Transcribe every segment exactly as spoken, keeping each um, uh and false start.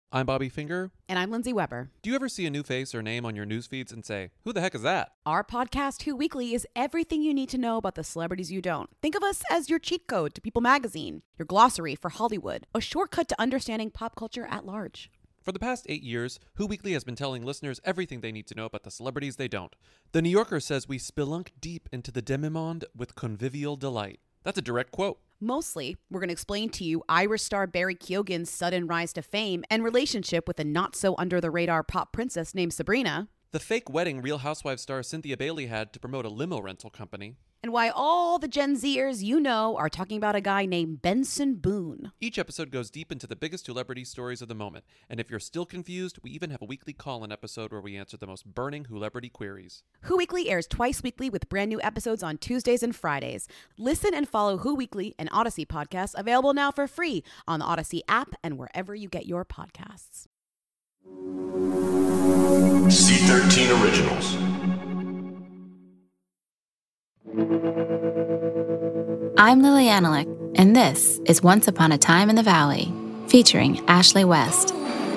I'm Bobby Finger. And I'm Lindsay Weber. Do you ever see a new face or name on your news feeds and say, who the heck is that? Our podcast, Who Weekly, is everything you need to know about the celebrities you don't. Think of us as your cheat code to People magazine, your glossary for Hollywood, a shortcut to understanding pop culture at large. For the past eight years, Who Weekly has been telling listeners everything they need to know about the celebrities they don't. The New Yorker says we spelunk deep into the demi-monde with convivial delight. That's a direct quote. Mostly, we're going to explain to you Irish star Barry Keoghan's sudden rise to fame and relationship with a not-so-under-the-radar pop princess named Sabrina. The fake wedding Real Housewives star Cynthia Bailey had to promote a limo rental company. And why all the Gen Zers you know are talking about a guy named Benson Boone. Each episode goes deep into the biggest celebrity stories of the moment. And if you're still confused, we even have a weekly call-in episode where we answer the most burning celebrity queries. Who Weekly airs twice weekly with brand new episodes on Tuesdays and Fridays. Listen and follow Who Weekly, an Odyssey podcast, available now for free on the Odyssey app and wherever you get your podcasts. C thirteen Originals. I'm Lily Analik, and this is Once Upon a Time in the Valley, featuring Ashley West.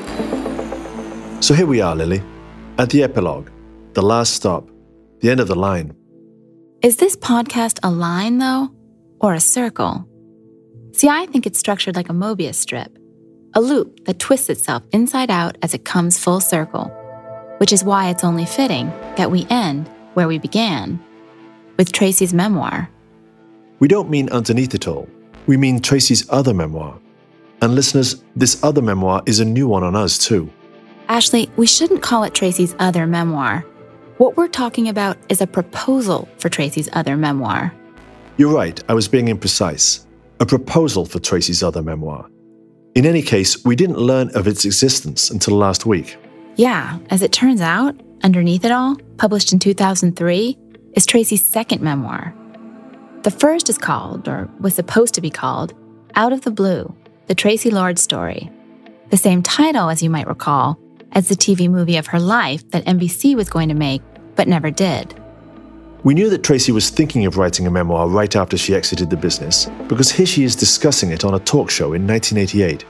So here we are, Lily, at the epilogue, the last stop, the end of the line. Is this podcast a line, though, or a circle? See, I think it's structured like a Mobius strip, a loop that twists itself inside out as it comes full circle, which is why it's only fitting that we end where we began, with Tracy's memoir. We don't mean underneath it all. We mean Tracy's other memoir. And listeners, this other memoir is a new one on us too. Ashley, we shouldn't call it Tracy's other memoir. What we're talking about is a proposal for Tracy's other memoir. You're right, I was being imprecise. A proposal for Tracy's other memoir. In any case, we didn't learn of its existence until last week. Yeah, as it turns out, Underneath It All, published in two thousand three, is Tracy's second memoir. The first is called, or was supposed to be called, Out of the Blue, the Tracy Lord Story. The same title, as you might recall, as the T V movie of her life that N B C was going to make, but never did. We knew that Tracy was thinking of writing a memoir right after she exited the business, because here she is discussing it on a talk show in nineteen eighty-eight.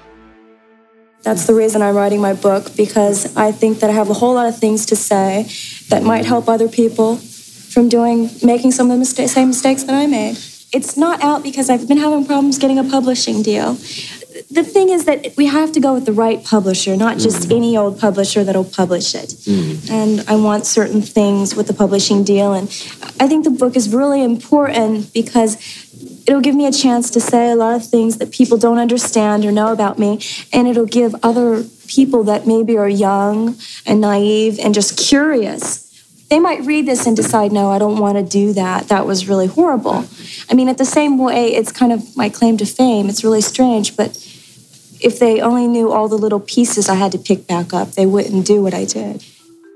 That's the reason I'm writing my book, because I think that I have a whole lot of things to say that might help other people from doing, making some of the mista- same mistakes that I made. It's not out because I've been having problems getting a publishing deal. The thing is that we have to go with the right publisher, not just mm. any old publisher that'll publish it. Mm. And I want certain things with the publishing deal. And I think the book is really important because it'll give me a chance to say a lot of things that people don't understand or know about me. And it'll give other people that maybe are young and naive and just curious, they might read this and decide, no, I don't want to do that. That was really horrible. I mean, at the same way, it's kind of my claim to fame. It's really strange, but if they only knew all the little pieces I had to pick back up, they wouldn't do what I did.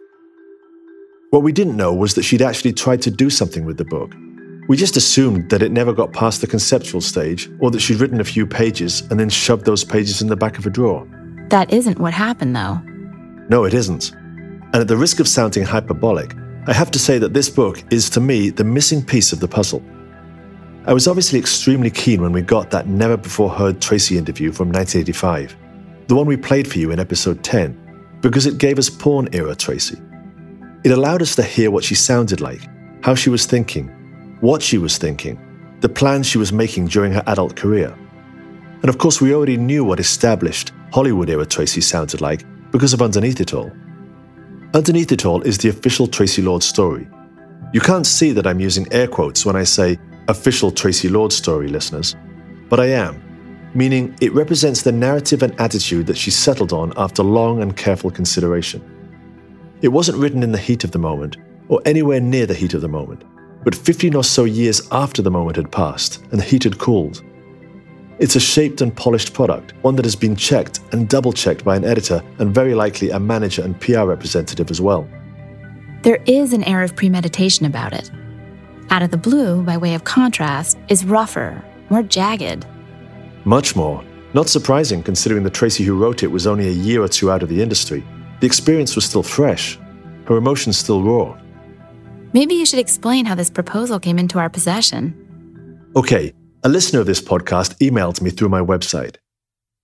What we didn't know was that she'd actually tried to do something with the book. We just assumed that it never got past the conceptual stage, or that she'd written a few pages and then shoved those pages in the back of a drawer. That isn't what happened, though. No, it isn't. And at the risk of sounding hyperbolic, I have to say that this book is, to me, the missing piece of the puzzle. I was obviously extremely keen when we got that never-before-heard Tracy interview from nineteen eighty-five, the one we played for you in episode ten, because it gave us porn-era Tracy. It allowed us to hear what she sounded like, how she was thinking, what she was thinking, the plans she was making during her adult career. And of course, we already knew what established Hollywood-era Tracy sounded like because of Underneath It All. Underneath It All is the official Tracy Lord story. You can't see that I'm using air quotes when I say official Tracy Lord story, listeners, but I am, meaning it represents the narrative and attitude that she settled on after long and careful consideration. It wasn't written in the heat of the moment, or anywhere near the heat of the moment, but fifteen or so years after the moment had passed and the heat had cooled. It's a shaped and polished product, one that has been checked and double-checked by an editor and very likely a manager and P R representative as well. There is an air of premeditation about it. Out of the Blue, by way of contrast, is rougher, more jagged. Much more. Not surprising, considering the Tracy who wrote it was only a year or two out of the industry. The experience was still fresh. Her emotions still raw. Maybe you should explain how this proposal came into our possession. Okay, a listener of this podcast emailed me through my website.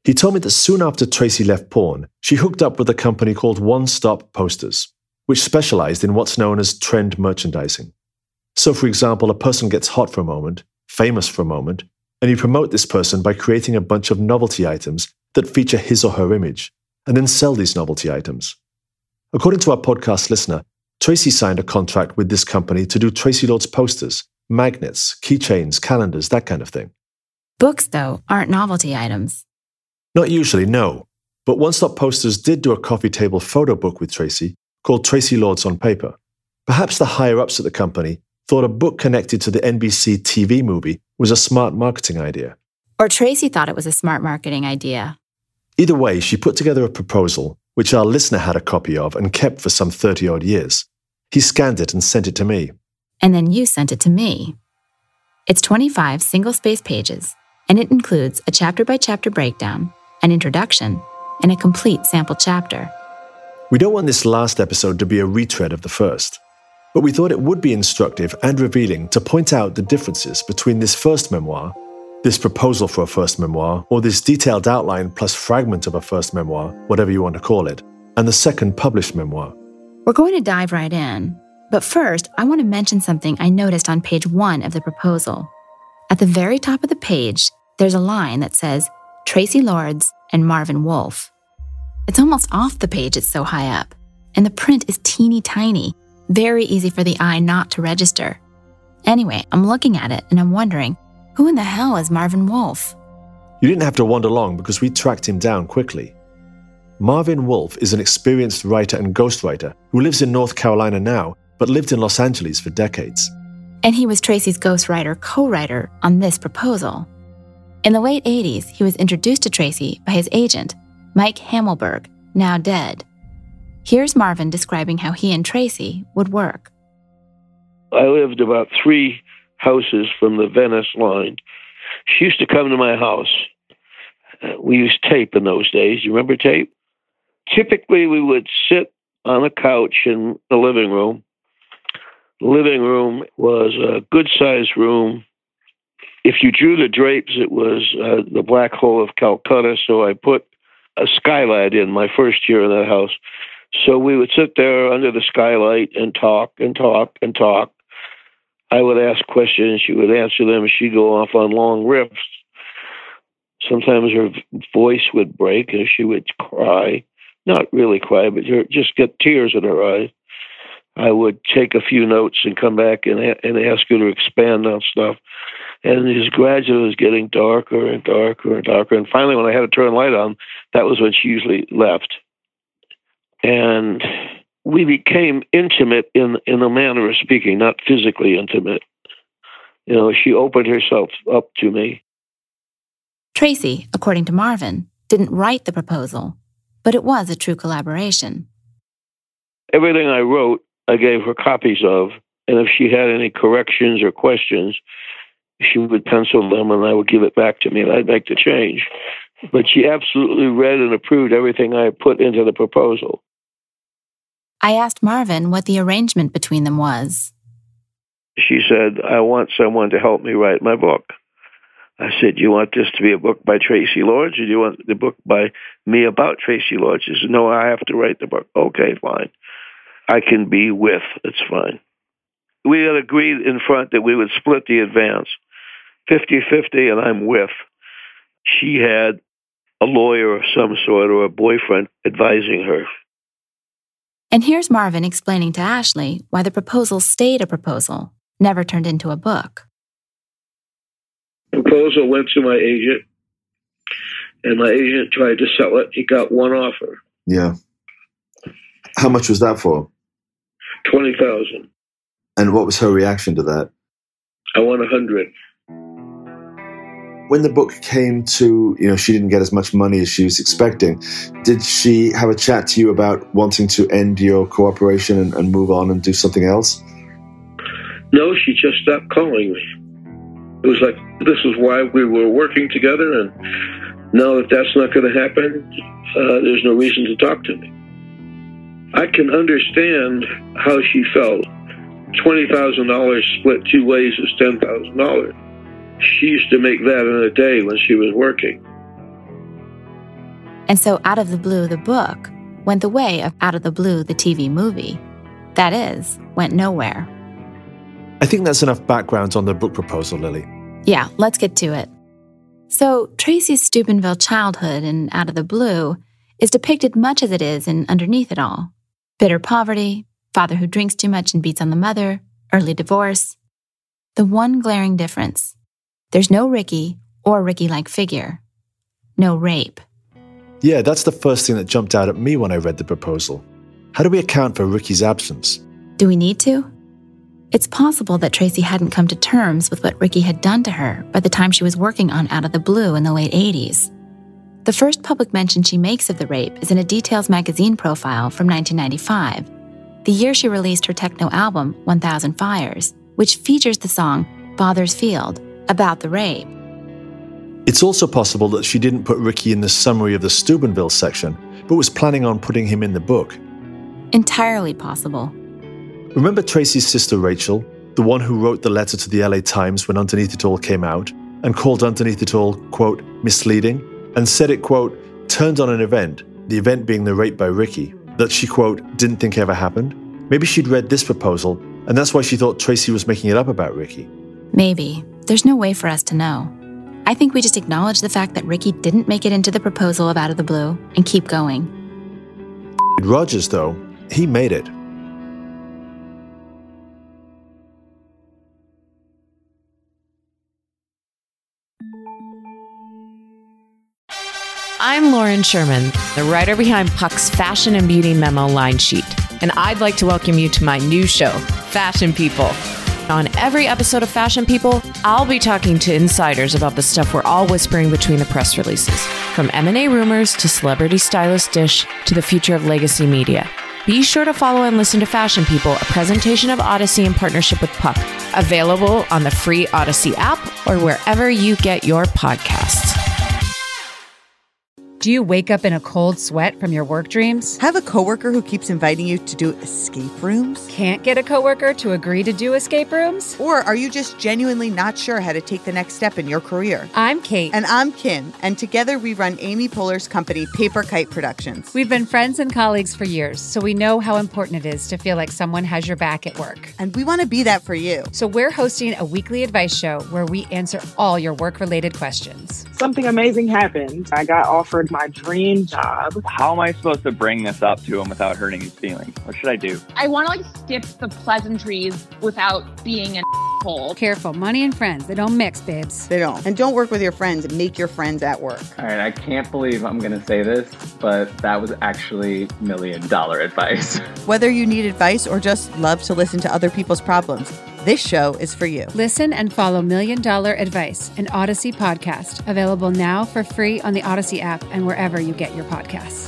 He told me that soon after Tracy left porn, she hooked up with a company called One Stop Posters, which specialized in what's known as trend merchandising. So, for example, a person gets hot for a moment, famous for a moment, and you promote this person by creating a bunch of novelty items that feature his or her image, and then sell these novelty items. According to our podcast listener, Tracy signed a contract with this company to do Tracy Lord's posters, magnets, keychains, calendars, that kind of thing. Books, though, aren't novelty items. Not usually, no. But One Stop Posters did do a coffee table photo book with Tracy called Tracy Lords on Paper. Perhaps the higher-ups at the company thought a book connected to the N B C T V movie was a smart marketing idea. Or Tracy thought it was a smart marketing idea. Either way, she put together a proposal, which our listener had a copy of and kept for some thirty-odd years. He scanned it and sent it to me. And then you sent it to me. It's twenty-five single-space pages, and it includes a chapter-by-chapter breakdown, an introduction, and a complete sample chapter. We don't want this last episode to be a retread of the first, but we thought it would be instructive and revealing to point out the differences between this first memoir, this proposal for a first memoir, or this detailed outline plus fragment of a first memoir, whatever you want to call it, and the second published memoir. We're going to dive right in, but first, I want to mention something I noticed on page one of the proposal. At the very top of the page, there's a line that says, Tracy Lords and Marvin Wolf. It's almost off the page, it's so high up, and the print is teeny tiny, very easy for the eye not to register. Anyway, I'm looking at it and I'm wondering, who in the hell is Marvin Wolf? You didn't have to wander long because we tracked him down quickly. Marvin Wolf is an experienced writer and ghostwriter who lives in North Carolina now, but lived in Los Angeles for decades. And he was Tracy's ghostwriter co-writer on this proposal. In the late eighties, he was introduced to Tracy by his agent, Mike Hamelberg, now dead. Here's Marvin describing how he and Tracy would work. I lived about three houses from the Venice line. She used to come to my house. Uh, we used tape in those days. You remember tape? Typically, we would sit on a couch in the living room. The living room was a good-sized room. If you drew the drapes, it was uh, the Black Hole of Calcutta, so I put a skylight in my first year in that house. So we would sit there under the skylight and talk and talk and talk. I would ask questions, she would answer them, and she'd go off on long riffs. Sometimes her voice would break and she would cry. Not really cry, but just get tears in her eyes. I would take a few notes and come back and, and ask her to expand on stuff. And it gradually was getting darker and darker and darker. And finally, when I had to turn the light on, that was when she usually left. And we became intimate in in a manner of speaking, not physically intimate. You know, she opened herself up to me. Tracy, according to Marvin, didn't write the proposal, but it was a true collaboration. Everything I wrote, I gave her copies of, and if she had any corrections or questions, she would pencil them and I would give it back to me and I'd make the change. But she absolutely read and approved everything I put into the proposal. I asked Marvin what the arrangement between them was. She said, I want someone to help me write my book. I said, do you want this to be a book by Tracy Lords, or do you want the book by me about Tracy Lords? She said, no, I have to write the book. Okay, fine. I can be with. It's fine. We had agreed in front that we would split the advance, fifty-fifty, and I'm with. She had a lawyer of some sort or a boyfriend advising her. And here's Marvin explaining to Ashley why the proposal stayed a proposal, never turned into a book. The proposal went to my agent, and my agent tried to sell it. He got one offer. Yeah. How much was that for? twenty thousand dollars. And what was her reaction to that? I want one hundred. When the book came to, you know, she didn't get as much money as she was expecting, did she have a chat to you about wanting to end your cooperation and, and move on and do something else? No, she just stopped calling me. It was like, this is why we were working together, and now that that's not going to happen, uh, there's no reason to talk to me. I can understand how she felt. twenty thousand dollars split two ways is ten thousand dollars. She used to make that in a day when she was working. And so Out of the Blue, the book, went the way of Out of the Blue, the T V movie. That is, went nowhere. I think that's enough background on the book proposal, Lily. Yeah, let's get to it. So Tracy's Steubenville childhood in Out of the Blue is depicted much as it is in Underneath It All. Bitter poverty, father who drinks too much and beats on the mother, early divorce. The one glaring difference: there's no Ricky or Ricky-like figure. No rape. Yeah, that's the first thing that jumped out at me when I read the proposal. How do we account for Ricky's absence? Do we need to? It's possible that Tracy hadn't come to terms with what Ricky had done to her by the time she was working on Out of the Blue in the late eighties. The first public mention she makes of the rape is in a Details magazine profile from nineteen ninety-five, the year she released her techno album, one thousand Fires, which features the song Father's Field, about the rape. It's also possible that she didn't put Ricky in the summary of the Steubenville section, but was planning on putting him in the book. Entirely possible. Remember Tracy's sister Rachel, the one who wrote the letter to the L A Times when Underneath It All came out, and called Underneath It All, quote, misleading, and said it, quote, turned on an event, the event being the rape by Ricky, that she, quote, didn't think ever happened? Maybe she'd read this proposal, and that's why she thought Tracy was making it up about Ricky. Maybe. There's no way for us to know. I think we just acknowledge the fact that Ricky didn't make it into the proposal of Out of the Blue and keep going. Rogers, though, he made it. I'm Lauren Sherman, the writer behind Puck's Fashion and Beauty Memo line sheet, and I'd like to welcome you to my new show, Fashion People. On every episode of Fashion People, I'll be talking to insiders about the stuff we're all whispering between the press releases, from M and A rumors to celebrity stylist dish to the future of legacy media. Be sure to follow and listen to Fashion People, a presentation of Odyssey in partnership with Puck, available on the free Odyssey app or wherever you get your podcasts. Do you wake up in a cold sweat from your work dreams? Have a coworker who keeps inviting you to do escape rooms? Can't get a coworker to agree to do escape rooms? Or are you just genuinely not sure how to take the next step in your career? I'm Kate. And I'm Kim. And together we run Amy Poehler's company, Paper Kite Productions. We've been friends and colleagues for years, so we know how important it is to feel like someone has your back at work. And we want to be that for you. So we're hosting a weekly advice show where we answer all your work-related questions. Something amazing happened. I got offered my dream job. How am I supposed to bring this up to him without hurting his feelings? What should I do? I want to like skip the pleasantries without being an asshole. Careful, money and friends, they don't mix, babes. They don't. And don't work with your friends. Make your friends at work. All right, I can't believe I'm going to say this, but that was actually million dollar advice. Whether you need advice or just love to listen to other people's problems, this show is for you. Listen and follow Million Dollar Advice, an Odyssey podcast, available now for free on the Odyssey app and wherever you get your podcasts.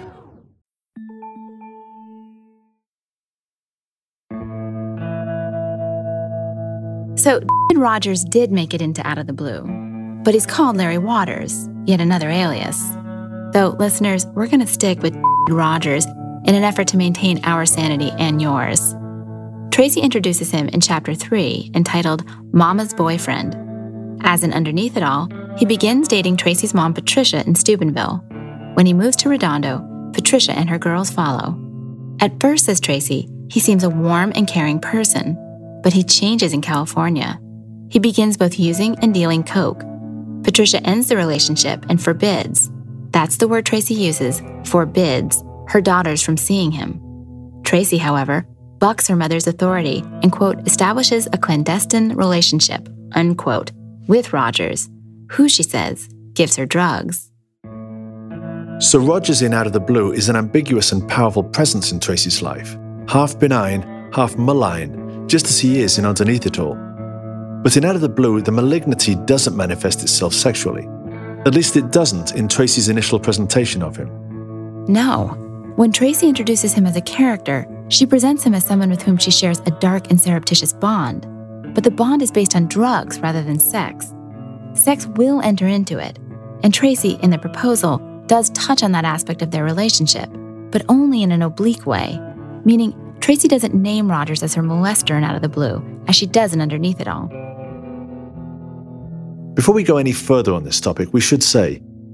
So, David Rogers did make it into Out of the Blue, but he's called Larry Waters, yet another alias. Though, listeners, we're going to stick with David Rogers in an effort to maintain our sanity and yours. Tracy introduces him in Chapter three, entitled Mama's Boyfriend. As in Underneath It All, he begins dating Tracy's mom, Patricia, in Steubenville. When he moves to Redondo, Patricia and her girls follow. At first, says Tracy, he seems a warm and caring person, but he changes in California. He begins both using and dealing coke. Patricia ends the relationship and forbids, that's the word Tracy uses, forbids, her daughters from seeing him. Tracy, however, bucks her mother's authority and, quote, establishes a clandestine relationship, unquote, with Rogers, who, she says, gives her drugs. So Rogers in Out of the Blue is an ambiguous and powerful presence in Tracy's life, half benign, half malign, just as he is in Underneath It All. But in Out of the Blue, the malignity doesn't manifest itself sexually. At least it doesn't in Tracy's initial presentation of him. No. When Tracy introduces him as a character, she presents him as someone with whom she shares a dark and surreptitious bond. But the bond is based on drugs rather than sex. Sex will enter into it, and Tracy, in the proposal, does touch on that aspect of their relationship, but only in an oblique way, meaning Tracy doesn't name Rogers as her molester in Out of the Blue, as she does in Underneath It All. Before we go any further on this topic, we should say,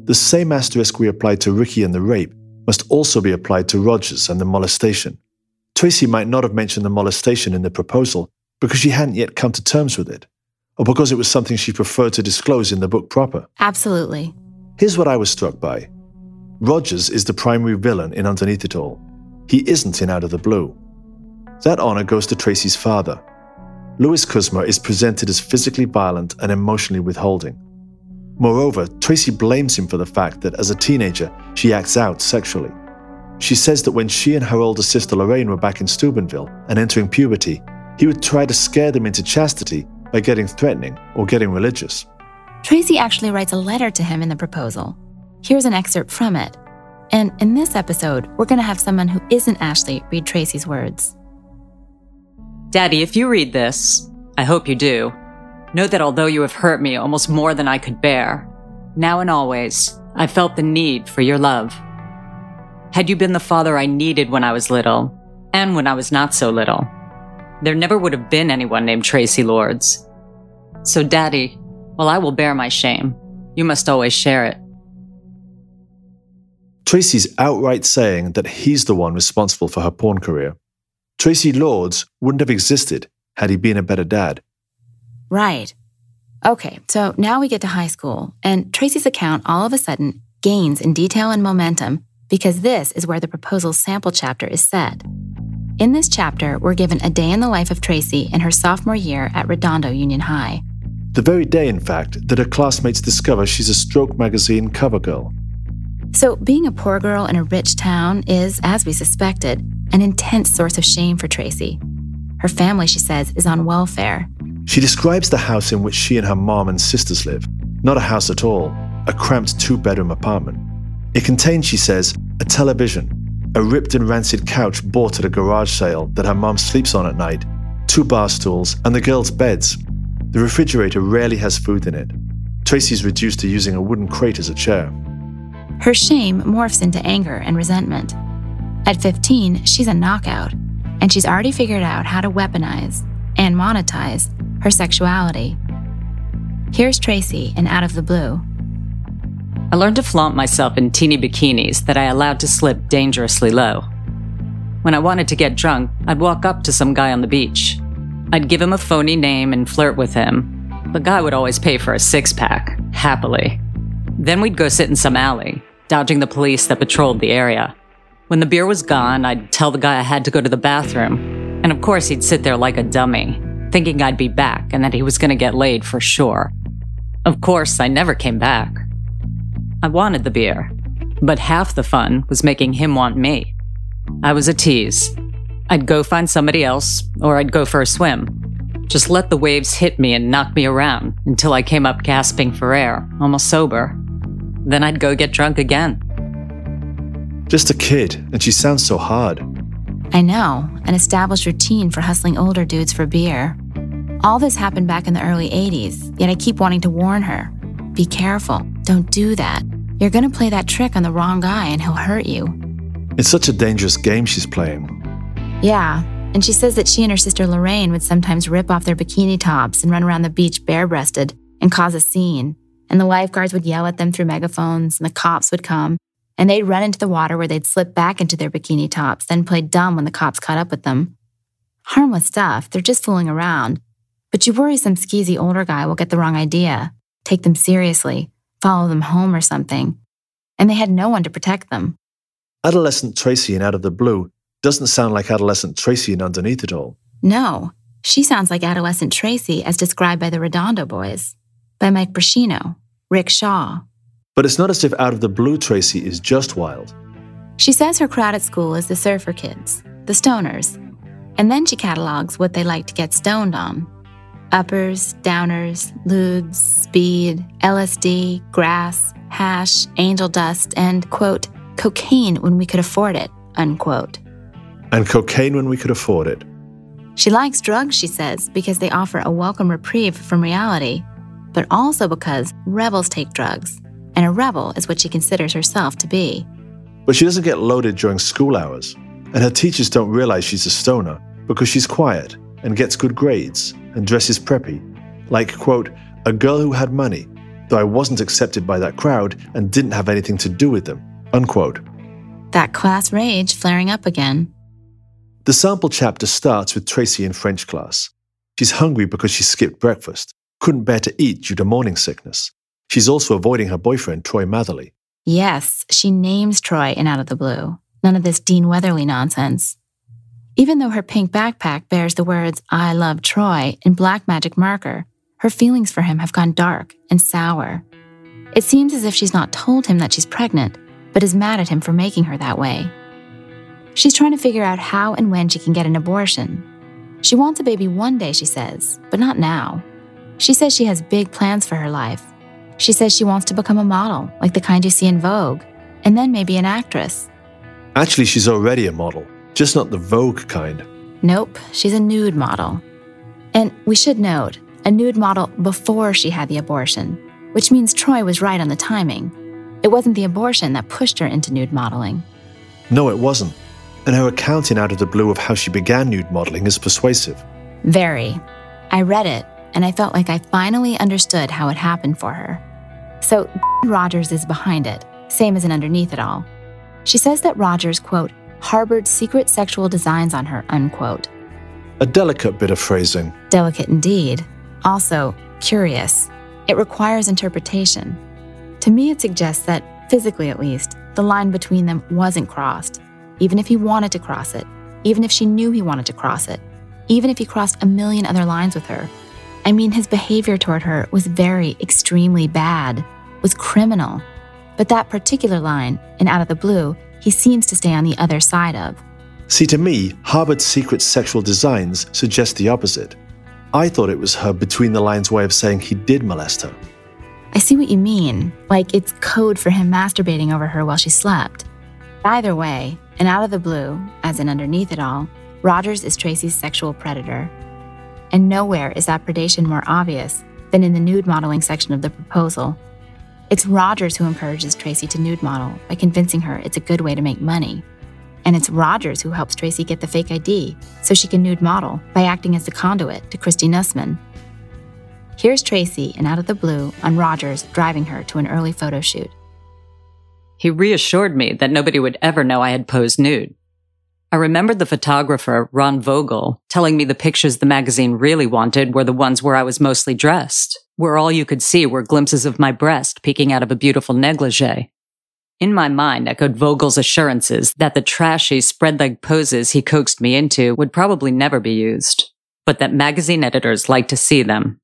The same asterisk we applied to Ricky and the rape must also be applied to Rogers and the molestation. Tracy might not have mentioned the molestation in the proposal because she hadn't yet come to terms with it, or because it was something she preferred to disclose in the book proper. Absolutely. Here's what I was struck by. Rogers is the primary villain in Underneath It All. He isn't in Out of the Blue. That honor goes to Tracy's father. Louis Kuzma is presented as physically violent and emotionally withholding. Moreover, Tracy blames him for the fact that as a teenager, she acts out sexually. She says that when she and her older sister Lorraine were back in Steubenville and entering puberty, he would try to scare them into chastity by getting threatening or getting religious. Tracy actually writes a letter to him in the proposal. Here's an excerpt from it. And in this episode, we're going to have someone who isn't Ashley read Tracy's words. Daddy, if you read this, I hope you do, know that although you have hurt me almost more than I could bear, now and always, I felt the need for your love. Had you been the father I needed when I was little, and when I was not so little, there never would have been anyone named Tracy Lords. So, Daddy, while I will bear my shame, you must always share it. Tracy's outright saying that he's the one responsible for her porn career. Tracy Lords wouldn't have existed had he been a better dad. Right. Okay, so now we get to high school, and Tracy's account all of a sudden gains in detail and momentum because this is where the proposal sample chapter is set. In this chapter, we're given a day in the life of Tracy in her sophomore year at Redondo Union High. The very day, in fact, that her classmates discover she's a Stroke magazine cover girl. So being a poor girl in a rich town is, as we suspected, an intense source of shame for Tracy. Her family, she says, is on welfare. She describes the house in which she and her mom and sisters live. Not a house at all, a cramped two-bedroom apartment. It contains, she says, a television, a ripped and rancid couch bought at a garage sale that her mom sleeps on at night, two bar stools, and the girls' beds. The refrigerator rarely has food in it. Tracy's reduced to using a wooden crate as a chair. Her shame morphs into anger and resentment. At fifteen, she's a knockout, and she's already figured out how to weaponize and monetize her sexuality. Here's Tracy in Out of the Blue. I learned to flaunt myself in teeny bikinis that I allowed to slip dangerously low. When I wanted to get drunk, I'd walk up to some guy on the beach. I'd give him a phony name and flirt with him. The guy would always pay for a six-pack, happily. Then we'd go sit in some alley, dodging the police that patrolled the area. When the beer was gone, I'd tell the guy I had to go to the bathroom. And of course, he'd sit there like a dummy, thinking I'd be back and that he was going to get laid for sure. Of course, I never came back. I wanted the beer, but half the fun was making him want me. I was a tease. I'd go find somebody else, or I'd go for a swim. Just let the waves hit me and knock me around until I came up gasping for air, almost sober. Then I'd go get drunk again. Just a kid, and she sounds so hard. I know, an established routine for hustling older dudes for beer. All this happened back in the early eighties, yet I keep wanting to warn her. Be careful, don't do that. You're gonna play that trick on the wrong guy and he'll hurt you. It's such a dangerous game she's playing. Yeah, and she says that she and her sister Lorraine would sometimes rip off their bikini tops and run around the beach bare-breasted and cause a scene. And the lifeguards would yell at them through megaphones, and the cops would come, and they'd run into the water where they'd slip back into their bikini tops, then play dumb when the cops caught up with them. Harmless stuff, they're just fooling around. But you worry some skeezy older guy will get the wrong idea, take them seriously, follow them home or something. And they had no one to protect them. Adolescent Tracy in Out of the Blue doesn't sound like adolescent Tracy in Underneath It All. No, she sounds like adolescent Tracy as described by the Redondo Boys, by Mike Brashino, Rick Shaw. But it's not as if Out of the Blue Tracy is just wild. She says her crowd at school is the surfer kids, the stoners. And then she catalogs what they like to get stoned on. Uppers, downers, lewds, speed, L S D, grass, hash, angel dust, and, quote, cocaine when we could afford it, unquote. And cocaine when we could afford it. She likes drugs, she says, because they offer a welcome reprieve from reality, but also because rebels take drugs, and a rebel is what she considers herself to be. But she doesn't get loaded during school hours, and her teachers don't realize she's a stoner because she's quiet and gets good grades and dresses preppy, like, quote, a girl who had money, though I wasn't accepted by that crowd and didn't have anything to do with them, unquote. That class rage flaring up again. The sample chapter starts with Tracy in French class. She's hungry because she skipped breakfast, couldn't bear to eat due to morning sickness. She's also avoiding her boyfriend, Troy Matherly. Yes, she names Troy in Out of the Blue. None of this Dean Weatherly nonsense. Even though her pink backpack bears the words, I love Troy, in black magic marker, her feelings for him have gone dark and sour. It seems as if she's not told him that she's pregnant, but is mad at him for making her that way. She's trying to figure out how and when she can get an abortion. She wants a baby one day, she says, but not now. She says she has big plans for her life. She says she wants to become a model, like the kind you see in Vogue, and then maybe an actress. Actually, she's already a model, just not the Vogue kind. Nope, she's a nude model. And we should note, a nude model before she had the abortion, which means Troy was right on the timing. It wasn't the abortion that pushed her into nude modeling. No, it wasn't. And her accounting Out of the Blue of how she began nude modeling is persuasive. Very. I read it, and I felt like I finally understood how it happened for her. So Rogers is behind it, same as in Underneath It All. She says that Rogers, quote, harbored secret sexual designs on her, unquote. A delicate bit of phrasing. Delicate indeed. Also, curious. It requires interpretation. To me, it suggests that, physically at least, the line between them wasn't crossed, even if he wanted to cross it, even if she knew he wanted to cross it, even if he crossed a million other lines with her. I mean, his behavior toward her was very, extremely bad, was criminal. But that particular line, in Out of the Blue, he seems to stay on the other side of. See, to me, harbored secret sexual designs suggest the opposite. I thought it was her between-the-lines way of saying he did molest her. I see what you mean, like it's code for him masturbating over her while she slept. Either way, in Out of the Blue, as in Underneath It All, Rogers is Tracy's sexual predator. And nowhere is that predation more obvious than in the nude modeling section of the proposal. It's Rogers who encourages Tracy to nude model by convincing her it's a good way to make money. And it's Rogers who helps Tracy get the fake I D so she can nude model by acting as the conduit to Christy Nussman. Here's Tracy in Out of the Blue on Rogers driving her to an early photo shoot. He reassured me that nobody would ever know I had posed nude. I remembered the photographer, Ron Vogel, telling me the pictures the magazine really wanted were the ones where I was mostly dressed, where all you could see were glimpses of my breast peeking out of a beautiful negligee. In my mind echoed Vogel's assurances that the trashy, spread-leg poses he coaxed me into would probably never be used, but that magazine editors liked to see them.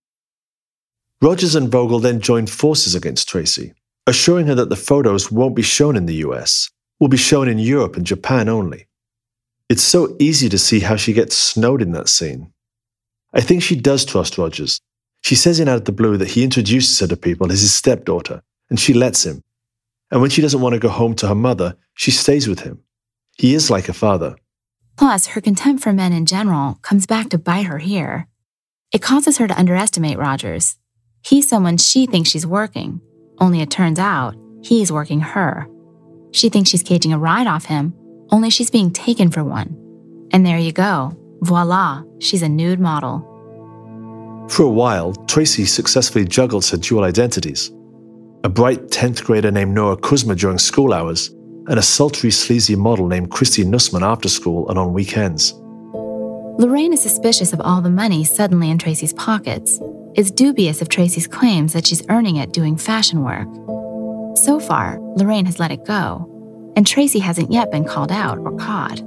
Rogers and Vogel then joined forces against Tracy, assuring her that the photos won't be shown in the U S, will be shown in Europe and Japan only. It's so easy to see how she gets snowed in that scene. I think she does trust Rogers. She says in Out of the Blue that he introduces her to people as his stepdaughter, and she lets him. And when she doesn't want to go home to her mother, she stays with him. He is like a father. Plus, her contempt for men in general comes back to bite her here. It causes her to underestimate Rogers. He's someone she thinks she's working, only it turns out he's working her. She thinks she's caging a ride off him, only she's being taken for one. And there you go. Voila, she's a nude model. For a while, Tracy successfully juggles her dual identities. A bright tenth grader named Nora Kuzma during school hours, and a sultry, sleazy model named Christy Nussman after school and on weekends. Lorraine is suspicious of all the money suddenly in Tracy's pockets, is dubious of Tracy's claims that she's earning it doing fashion work. So far, Lorraine has let it go, and Tracy hasn't yet been called out or caught.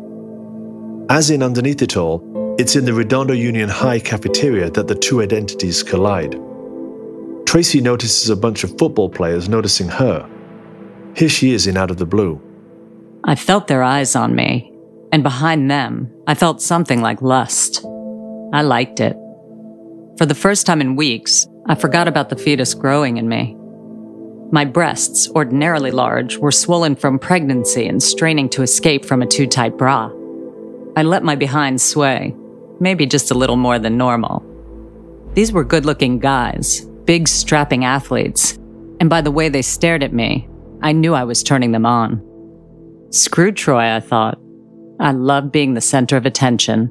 As in Underneath It All, it's in the Redondo Union High cafeteria that the two identities collide. Tracy notices a bunch of football players noticing her. Here she is in Out of the Blue. I felt their eyes on me, and behind them, I felt something like lust. I liked it. For the first time in weeks, I forgot about the fetus growing in me. My breasts, ordinarily large, were swollen from pregnancy and straining to escape from a too-tight bra. I let my behind sway, maybe just a little more than normal. These were good-looking guys, big, strapping athletes, and by the way they stared at me, I knew I was turning them on. Screw Troy, I thought. I love being the center of attention.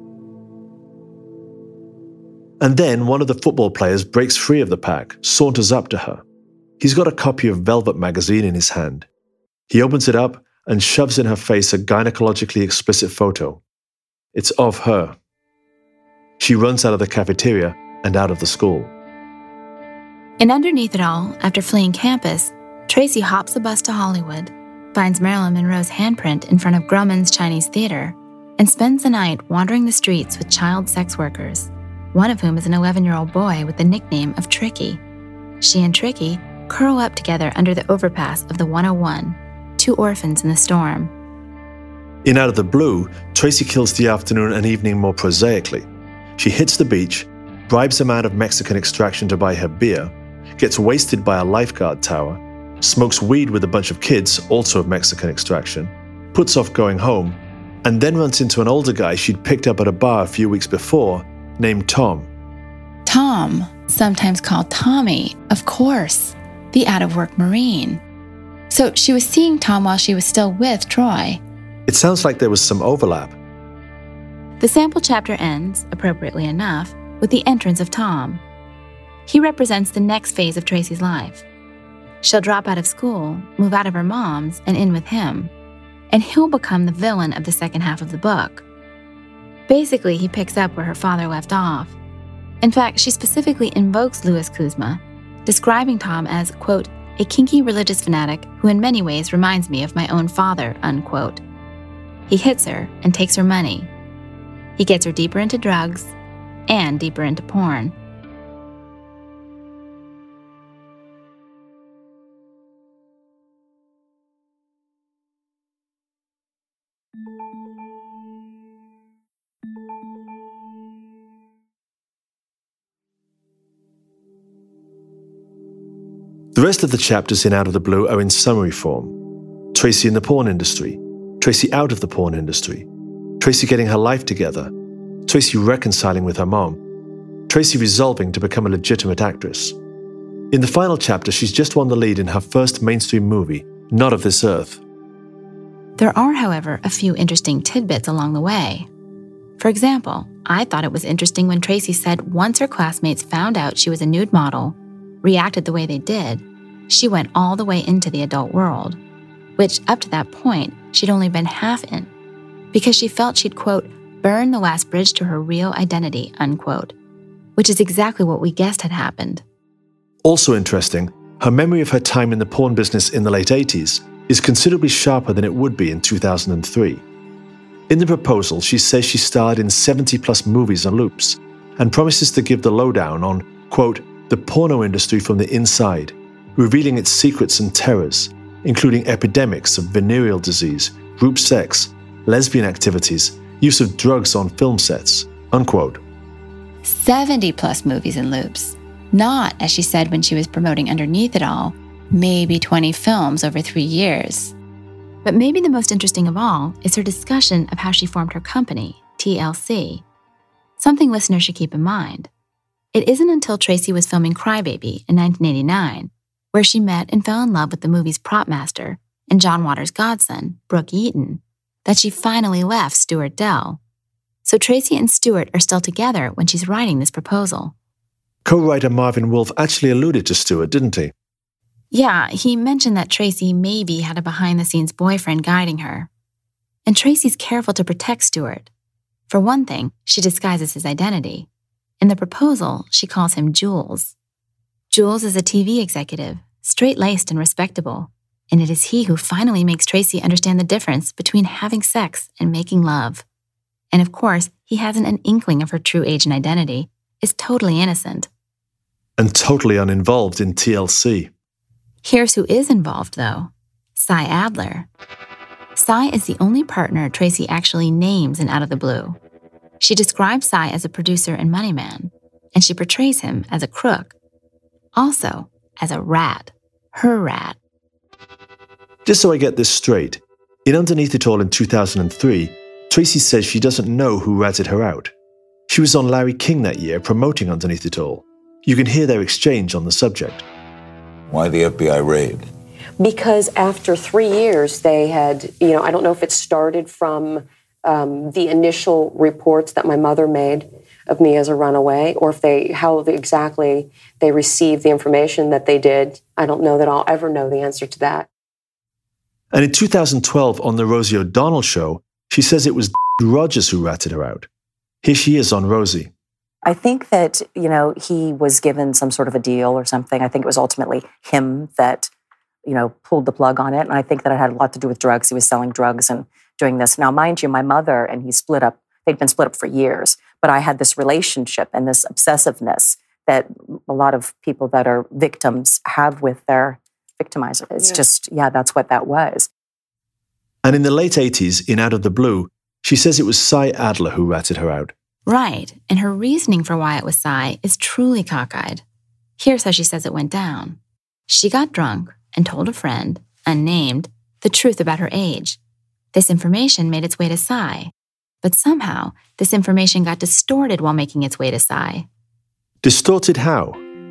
And then one of the football players breaks free of the pack, saunters up to her. He's got a copy of Velvet magazine in his hand. He opens it up and shoves in her face a gynecologically explicit photo. It's of her. She runs out of the cafeteria and out of the school. And underneath it all, after fleeing campus, Tracy hops a bus to Hollywood, finds Marilyn Monroe's handprint in front of Grauman's Chinese Theater, and spends the night wandering the streets with child sex workers, one of whom is an eleven-year-old boy with the nickname of Tricky. She and Tricky curl up together under the overpass of the one oh one, two orphans in the storm. In Out of the Blue, Tracy kills the afternoon and evening more prosaically. She hits the beach, bribes a man of Mexican extraction to buy her beer, gets wasted by a lifeguard tower, smokes weed with a bunch of kids, also of Mexican extraction, puts off going home, and then runs into an older guy she'd picked up at a bar a few weeks before, named Tom. Tom, sometimes called Tommy, of course, the out-of-work Marine. So she was seeing Tom while she was still with Troy. It sounds like there was some overlap. The sample chapter ends, appropriately enough, with the entrance of Tom. He represents the next phase of Tracy's life. She'll drop out of school, move out of her mom's, and in with him. And he'll become the villain of the second half of the book. Basically, he picks up where her father left off. In fact, she specifically invokes Louis Kuzma, describing Tom as, quote, a kinky religious fanatic who in many ways reminds me of my own father, unquote. He hits her and takes her money. He gets her deeper into drugs and deeper into porn. The rest of the chapters in Out of the Blue are in summary form. Tracy in the porn industry, Tracy out of the porn industry, Tracy getting her life together, Tracy reconciling with her mom, Tracy resolving to become a legitimate actress. In the final chapter, she's just won the lead in her first mainstream movie, Not of This Earth. There are, however, a few interesting tidbits along the way. For example, I thought it was interesting when Tracy said once her classmates found out she was a nude model, reacted the way they did, she went all the way into the adult world, which up to that point, she'd only been half in, because she felt she'd, quote, burn the last bridge to her real identity, unquote, which is exactly what we guessed had happened. Also interesting, her memory of her time in the porn business in the late eighties is considerably sharper than it would be in two thousand three. In the proposal, she says she starred in seventy plus movies and loops, and promises to give the lowdown on, quote, the porno industry from the inside, revealing its secrets and terrors, including epidemics of venereal disease, group sex, lesbian activities, use of drugs on film sets, unquote. seventy plus movies and loops. Not, as she said when she was promoting Underneath It All, maybe twenty films over three years. But maybe the most interesting of all is her discussion of how she formed her company, T L C. Something listeners should keep in mind. It isn't until Tracy was filming Crybaby in nineteen eighty-nine, where she met and fell in love with the movie's prop master and John Waters' godson, Brooke Yeaton, that she finally left Stuart Dell. So Tracy and Stuart are still together when she's writing this proposal. Co-writer Marvin Wolf actually alluded to Stuart, didn't he? Yeah, he mentioned that Tracy maybe had a behind-the-scenes boyfriend guiding her. And Tracy's careful to protect Stuart. For one thing, she disguises his identity. In the proposal, she calls him Jules. Jules is a T V executive, straight-laced and respectable, and it is he who finally makes Tracy understand the difference between having sex and making love. And of course, he hasn't an inkling of her true age and identity, is totally innocent. And totally uninvolved in T L C. Here's who is involved, though. Cy Adler. Cy is the only partner Tracy actually names in Out of the Blue. She describes Cy as a producer and money man, and she portrays him as a crook. Also, as a rat. Her rat. Just so I get this straight, in Underneath It All in two thousand three, Tracy says she doesn't know who ratted her out. She was on Larry King that year promoting Underneath It All. You can hear their exchange on the subject. Why the F B I raid? Because after three years, they had, you know, I don't know if it started from um, the initial reports that my mother made of me as a runaway, or if they, how exactly they received the information that they did. I don't know that I'll ever know the answer to that. And in two thousand twelve, on the Rosie O'Donnell show, she says it was Rogers who ratted her out. Here she is on Rosie. I think that, you know, he was given some sort of a deal or something. I think it was ultimately him that, you know, pulled the plug on it. And I think that it had a lot to do with drugs. He was selling drugs and doing this. Now, mind you, my mother and he split up. They'd been split up for years. But I had this relationship and this obsessiveness that a lot of people that are victims have with their victimizer. It's yeah. just, yeah, that's what that was. And in the late eighties, in Out of the Blue, she says it was Cy Adler who ratted her out. Right, and her reasoning for why it was Cy is truly cockeyed. Here's how she says it went down. She got drunk and told a friend, unnamed, the truth about her age. This information made its way to Cy, but somehow this information got distorted while making its way to Cy. Distorted how?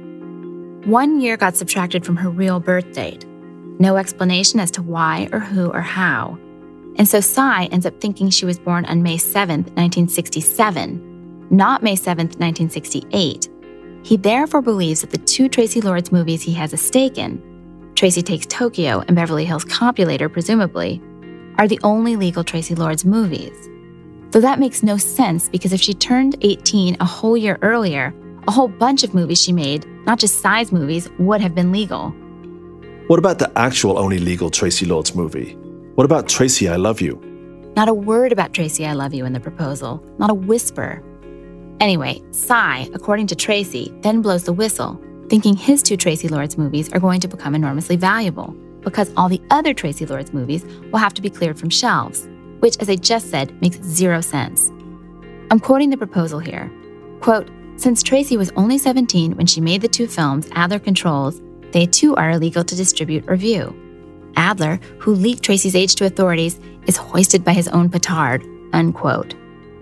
One year got subtracted from her real birth date. No explanation as to why or who or how. And so Cy ends up thinking she was born on May seventh, nineteen sixty-seven, not May seventh, nineteen sixty-eight. He therefore believes that the two Traci Lords movies he has a stake in, Tracy Takes Tokyo and Beverly Hills Copulator, presumably, are the only legal Traci Lords movies. Though that makes no sense because if she turned eighteen a whole year earlier, a whole bunch of movies she made, not just Cy's movies, would have been legal. What about the actual only legal Traci Lords movie? What about Tracy, I Love You? Not a word about Tracy, I Love You in the proposal. Not a whisper. Anyway, Cy, according to Tracy, then blows the whistle, thinking his two Traci Lords movies are going to become enormously valuable because all the other Traci Lords movies will have to be cleared from shelves, which, as I just said, makes zero sense. I'm quoting the proposal here. Quote, since Tracy was only seventeen when she made the two films Adler controls, they too are illegal to distribute or view. Adler, who leaked Tracy's age to authorities, is hoisted by his own petard, unquote.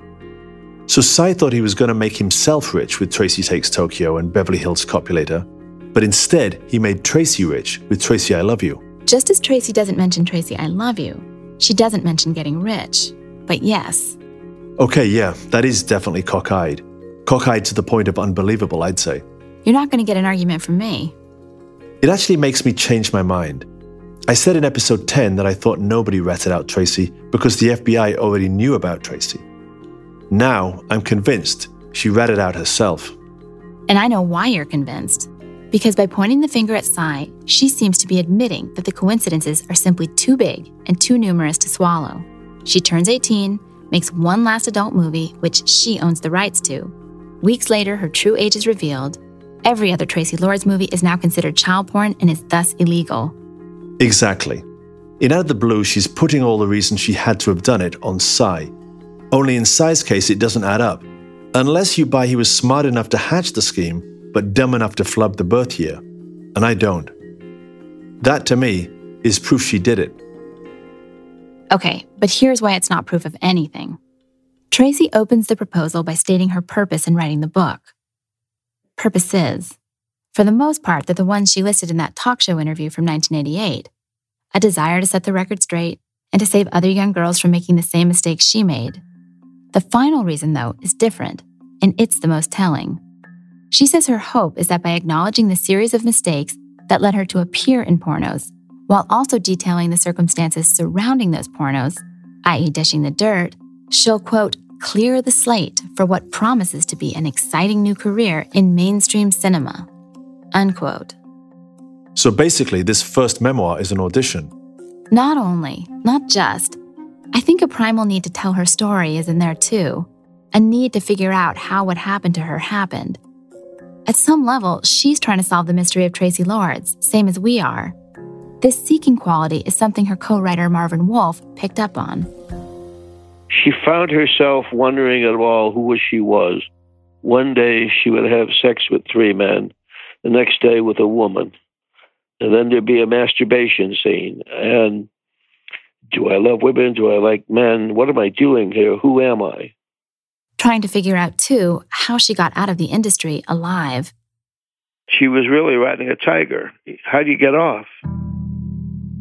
So Cy thought he was going to make himself rich with Tracy Takes Tokyo and Beverly Hills Copulator, but instead he made Tracy rich with Tracy, I Love You. Just as Tracy doesn't mention Tracy, I Love You, she doesn't mention getting rich. But yes. Okay, yeah, that is definitely cockeyed. Cockeyed to the point of unbelievable, I'd say. You're not going to get an argument from me. It actually makes me change my mind. I said in episode ten that I thought nobody ratted out Tracy because the F B I already knew about Tracy. Now I'm convinced she ratted out herself. And I know why you're convinced. Because by pointing the finger at Cy, she seems to be admitting that the coincidences are simply too big and too numerous to swallow. She turns eighteen, makes one last adult movie, which she owns the rights to. Weeks later, her true age is revealed. Every other Traci Lords movie is now considered child porn and is thus illegal. Exactly. In Out of the Blue, she's putting all the reasons she had to have done it on Cy. Only in Cy's case, it doesn't add up. Unless you buy he was smart enough to hatch the scheme, but dumb enough to flub the birth year. And I don't. That, to me, is proof she did it. Okay, but here's why it's not proof of anything. Tracy opens the proposal by stating her purpose in writing the book. Purposes. For the most part, they're the ones she listed in that talk show interview from nineteen eighty-eight. A desire to set the record straight and to save other young girls from making the same mistakes she made. The final reason, though, is different, and it's the most telling. She says her hope is that by acknowledging the series of mistakes that led her to appear in pornos, while also detailing the circumstances surrounding those pornos, that is dishing the dirt, she'll, quote, clear the slate for what promises to be an exciting new career in mainstream cinema, unquote. So basically, this first memoir is an audition. Not only, not just. I think a primal need to tell her story is in there too. A need to figure out how what happened to her happened. At some level, she's trying to solve the mystery of Traci Lords, same as we are. This seeking quality is something her co-writer Marvin Wolf picked up on. She found herself wondering at all who she was. One day she would have sex with three men, the next day with a woman. And then there'd be a masturbation scene. And do I love women? Do I like men? What am I doing here? Who am I? Trying to figure out, too, how she got out of the industry alive. She was really riding a tiger. How do you get off?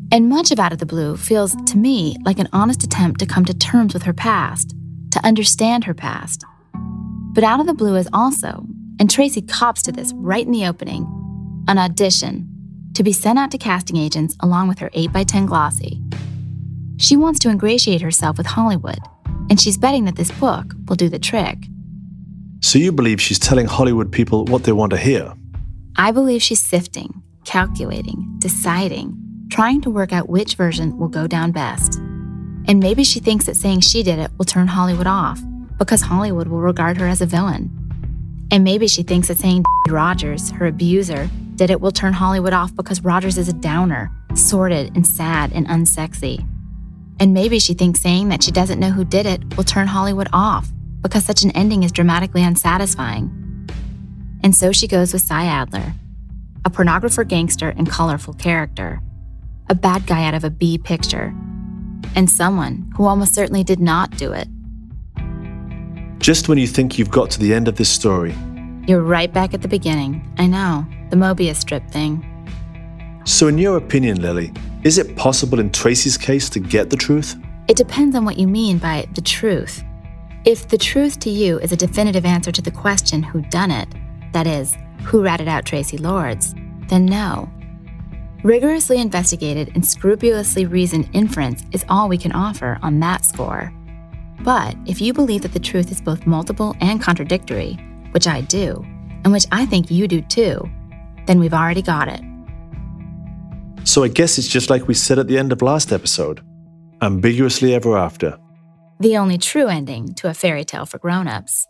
And much of Out of the Blue feels, to me, like an honest attempt to come to terms with her past, to understand her past. But Out of the Blue is also, and Tracy cops to this right in the opening, an audition to be sent out to casting agents along with her eight by ten glossy. She wants to ingratiate herself with Hollywood, and she's betting that this book will do the trick. So you believe she's telling Hollywood people what they want to hear? I believe she's sifting, calculating, deciding, trying to work out which version will go down best. And maybe she thinks that saying she did it will turn Hollywood off, because Hollywood will regard her as a villain. And maybe she thinks that saying Rogers, her abuser, did it will turn Hollywood off because Rogers is a downer, sordid and sad and unsexy. And maybe she thinks saying that she doesn't know who did it will turn Hollywood off because such an ending is dramatically unsatisfying. And so she goes with Cy Adler, a pornographer gangster and colorful character, a bad guy out of a B picture, and someone who almost certainly did not do it. Just when you think you've got to the end of this story, You're right back at the beginning. I know, the Mobius strip thing. So in your opinion, Lily, is it possible in Tracy's case to get the truth? It depends on what you mean by the truth. If the truth to you is a definitive answer to the question who done it, that is, who ratted out Tracy Lords, then no. Rigorously investigated and scrupulously reasoned inference is all we can offer on that score. But if you believe that the truth is both multiple and contradictory, which I do, and which I think you do too, then we've already got it. So I guess it's just like we said at the end of last episode. Ambiguously ever after. The only true ending to a fairy tale for grown-ups.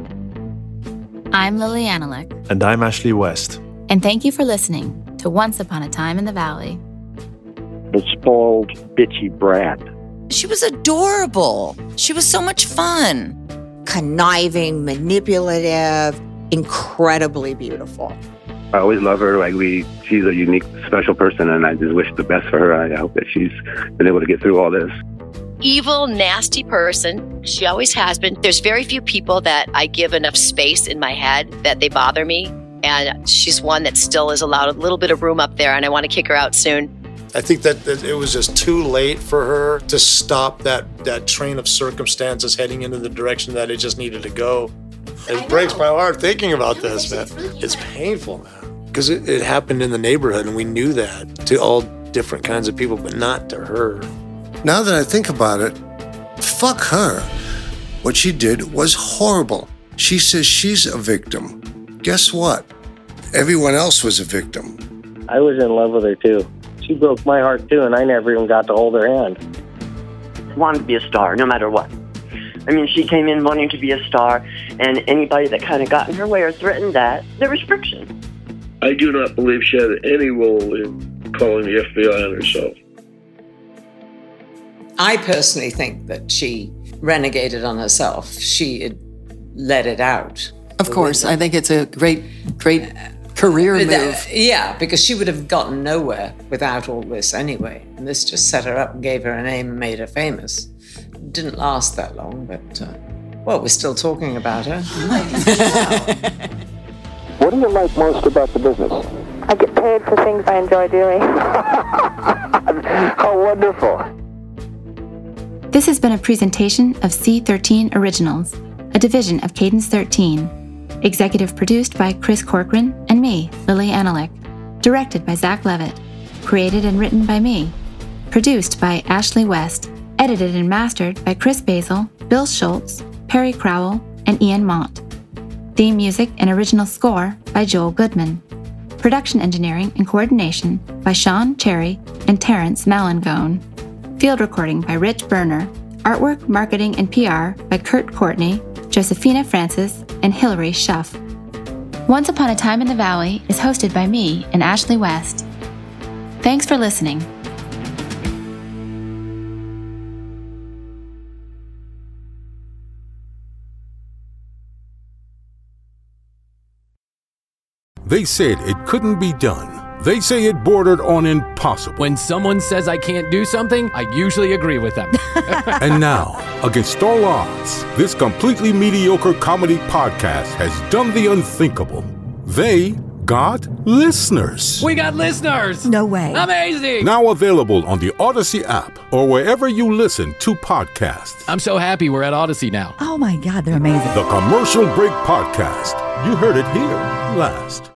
I'm Lily Analik. And I'm Ashley West. And thank you for listening to Once Upon a Time in the Valley. The spoiled, bitchy brat. She was adorable. She was so much fun. Conniving, manipulative, incredibly beautiful. I always love her. Like we, she's a unique, special person, and I just wish the best for her. I hope that she's been able to get through all this. Evil, nasty person. She always has been. There's very few people that I give enough space in my head that they bother me. And she's one that still is allowed a little bit of room up there, and I want to kick her out soon. I think that, that it was just too late for her to stop that, that train of circumstances heading into the direction that it just needed to go. It breaks my heart thinking about this, man. It's painful, man. Because it, it happened in the neighborhood, and we knew that to all different kinds of people, but not to her. Now that I think about it, fuck her. What she did was horrible. She says she's a victim. Guess what? Everyone else was a victim. I was in love with her, too. She broke my heart, too, and I never even got to hold her hand. Wanted to be a star, no matter what. I mean, she came in wanting to be a star, and anybody that kind of got in her way or threatened that, there was friction. I do not believe she had any role in calling the F B I on herself. I personally think that she renegaded on herself. She had let it out. Of course. I think it's a great, great career move. That, yeah, because she would have gotten nowhere without all this anyway. And this just set her up and gave her a name and made her famous. It didn't last that long, but, uh, well, we're still talking about her. What do you like most about the business? I get paid for things I enjoy doing. How wonderful. This has been a presentation of C thirteen Originals, a division of Cadence thirteen. Executive produced by Chris Corcoran and me, Lily Analik. Directed by Zach Levitt. Created and written by me. Produced by Ashley West. Edited and mastered by Chris Basil, Bill Schultz, Perry Crowell, and Ian Mott. Theme music and original score by Joel Goodman. Production engineering and coordination by Sean Cherry and Terrence Malangone. Field recording by Rich Berner. Artwork, marketing, and P R by Kurt Courtney, Josephina Francis, and Hilary Schuff. Once Upon a Time in the Valley is hosted by me and Ashley West. Thanks for listening. They said it couldn't be done. They say it bordered on impossible. When someone says I can't do something, I usually agree with them. And now, against all odds, this completely mediocre comedy podcast has done the unthinkable. They got listeners. We got listeners. No way. Amazing. Now available on the Odyssey app or wherever you listen to podcasts. I'm so happy we're at Odyssey now. Oh my God, they're amazing. The Commercial Break Podcast. You heard it here last.